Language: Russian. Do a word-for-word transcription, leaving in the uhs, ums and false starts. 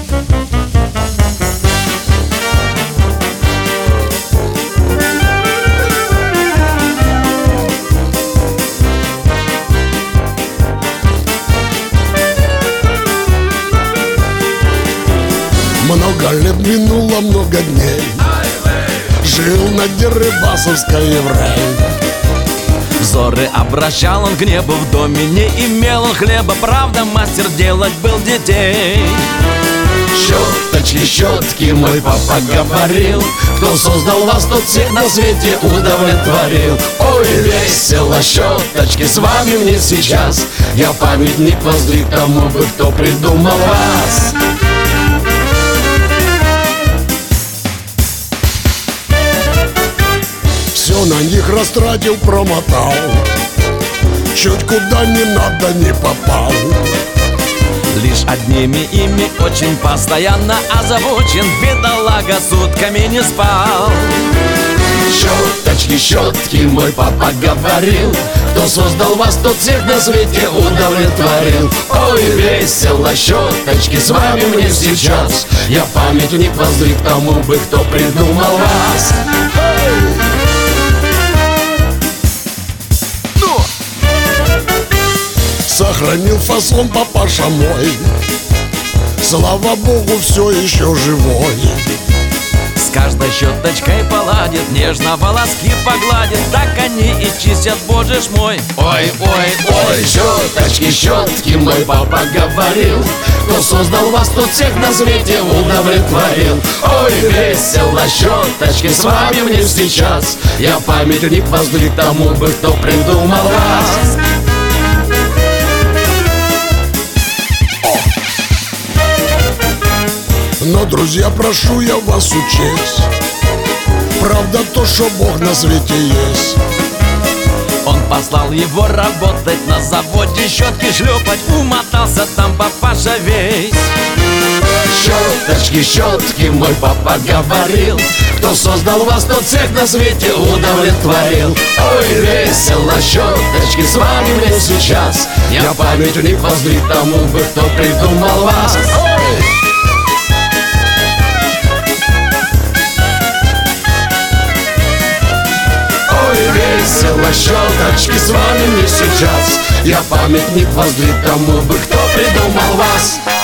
Много лет минуло, много дней. Жил на Дерибасовской еврей. Взоры обращал он к небу, в доме не имел он хлеба. Правда, мастер делать был детей. Щеточки, щетки, мой папа говорил, кто создал вас, тот всех на свете удовлетворил. Ой, весело, щеточки, с вами мне сейчас. Я памятник воздвиг тому бы, кто придумал вас. Все на них растратил, промотал, чуть куда не надо не попал. Лишь одними ими очень постоянно озабочен, бедолага сутками не спал. Щеточки, щетки, мой папа говорил, кто создал вас, тот всех на свете удовлетворил. Ой, весело, щеточки, с вами мне сейчас. Я памятник воздвиг тому бы, кто придумал вас. Сохранил фасон папаша мой, слава богу, все еще живой. С каждой щеточкой поладит, нежно волоски погладит, так они и чистят, боже ж мой. Ой, ой, ой, щеточки, щетки, мой папа говорил, кто создал вас, тот всех на свете удовлетворил. Ой, весело, щеточки, с вами мне сейчас. Я памятник воздвиг тому бы, кто придумал вас. Но, друзья, прошу я вас учесть, правда то, что Бог на свете есть. Он послал его работать на заводе, щетки шлепать, умотался там папаша весь. Щеточки, щетки, мой папа говорил, кто создал вас, тот всех на свете удовлетворил. Ой, весело, щеточки, с вами мне сейчас. Я памятник воздвиг тому бы, кто придумал вас. Ой! Весело, щеточки, с вами мне сейчас. Я памятник воздвиг тому бы, кто придумал вас.